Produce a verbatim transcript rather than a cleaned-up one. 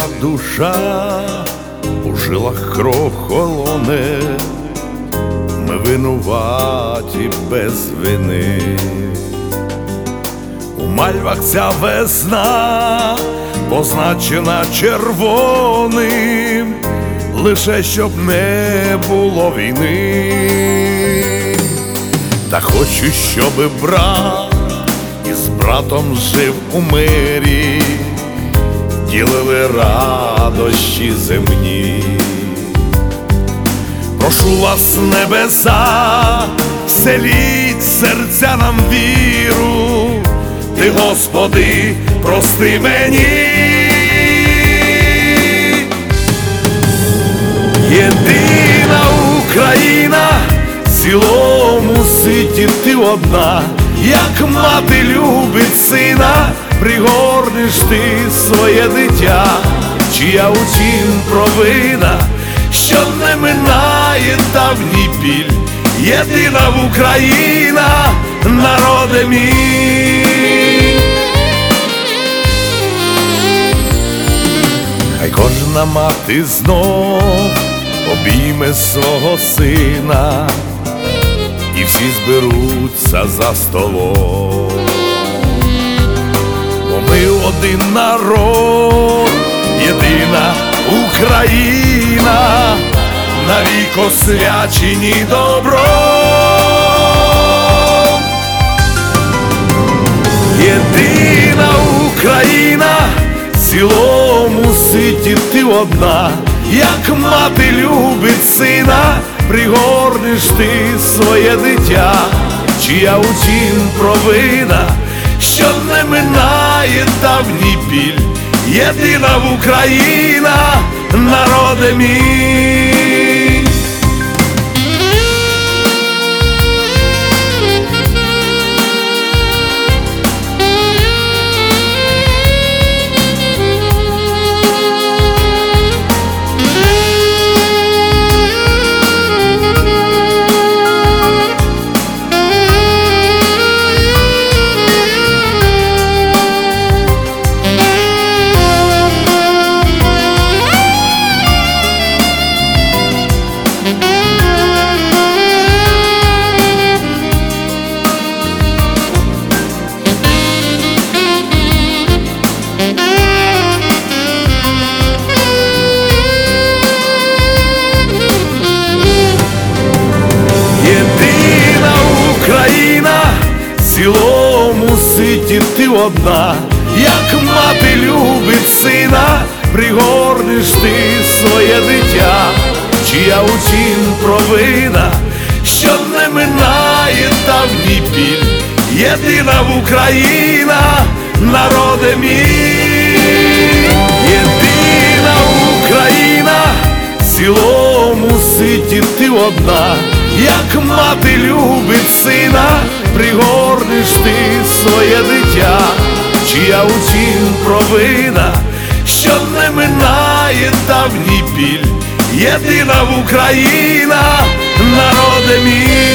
душа, у жилах кров холоне, ми винуваті без вини. У мальвах ця весна позначена червоним, лише щоб не було війни. Та хочу, щоби брат із братом жив у мирі, ділили радощі земні. Прошу вас, небеса, вселіть серця нам віру, Ти, Господи, прости мені. Єдина Україна, в цілому світі ти одна, як мати любить сина, пригорнеш ти своє дитя, чия утім провина, що не минає давній біль. Єдина Україна, народе мій. Хай кожна мати знов обійме свого сина, і всі зберуться за столом. Бо ми один народ, єдина Україна, навік освячені добром. Єдина Україна, в цілому світі ти одна, як мати любить сина, пригорнеш ти своє дитя, чия утім провина, що не минає давній біль. Єдина Україна, народе мій. В цілому світі ти одна, як мати любить сина, пригорнеш ти своє дитя, чия утім провина, що не минає давній біль. Єдина Україна, народе мій. Єдина Україна, в цілому світі ти одна, як мати любить сина, пригорнеш ти своє дитя, чия утім провина, що не минає давній біль. Єдина Україна, народе мій.